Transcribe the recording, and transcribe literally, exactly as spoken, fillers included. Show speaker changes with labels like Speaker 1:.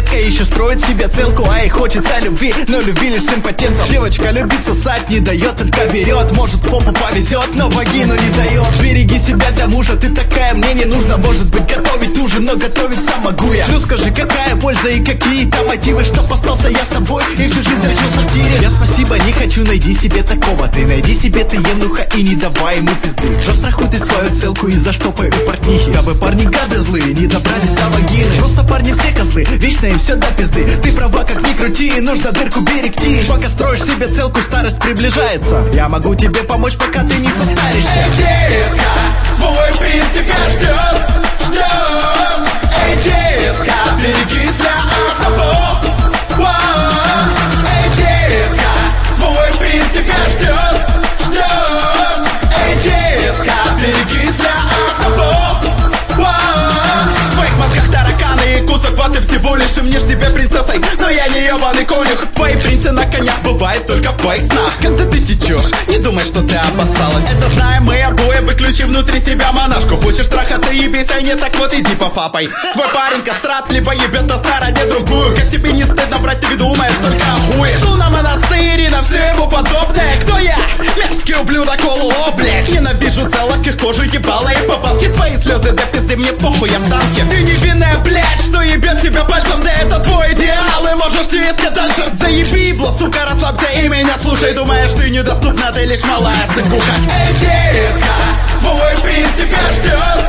Speaker 1: детка еще строит себе целку, а ей хочется любви, но любви лишь с импотентом. Девочка любит сосать не дает, только берет. Может попу повезет, но вагину не дает. Береги себя для мужа, ты такая, мне не нужно. Может быть готовить ужин, но готовить сам могу я. Ну скажи, какая польза и какие там мотивы, чтоб остался я с тобой и всю жизнь дрочил в сортире. Я спасибо не хочу, найди себе такого. Ты найди себе ты емнуха и не давай ему пизды. Что страхуй ты свою целку и заштопай у портнихи. Кабы парни гады злые, не добрались до вагины. Просто парни все козлы, вечно им все до пизды. Ты права, как ни крути, нужно дырку берегти. Пока строишь себе целку, старость приближается. Я могу тебе помочь, пока ты не состаришься.
Speaker 2: Эй, детка, твой принц тебя ждет, ждет. Эй, детка, берегись для одного. Эй, детка, твой принц тебя ждет, ждет. Эй, детка, берегись для одного. В твоих мозгах тараканы и кусок ваты. Всего лишь мнешь себя принцессой, но я не ебаный конюх. Твои принцы на конях бывают только в твоих снах. Когда ты течешь, не думай, что ты обоссалась. Это знаем мы обои, выключи внутри себя монашку. Хочешь трахаться, ебись, а не так вот иди пофапай. Твой парень кастрат, либо ебет на стороне другую. Как тебе не стыдно брать, ты думаешь только о хуе. Суна монастырь и на все ему подобное. Кто я? Мерзкий ублюдок, оло, блядь. Ненавижу целок, их кожу ебала и попадки. Твои слезы, да пизды, мне похуй, я в танке. Ты невинная, блядь, что ебет тебя пальцем. Да это твой идеал, и можешь не искать дальше. Заеби, бла, сука, расслабься и меня слушай. Думаешь, ты недоступна, ты лишь малая сыкуха. Эй, детка, твой принц тебя ждет.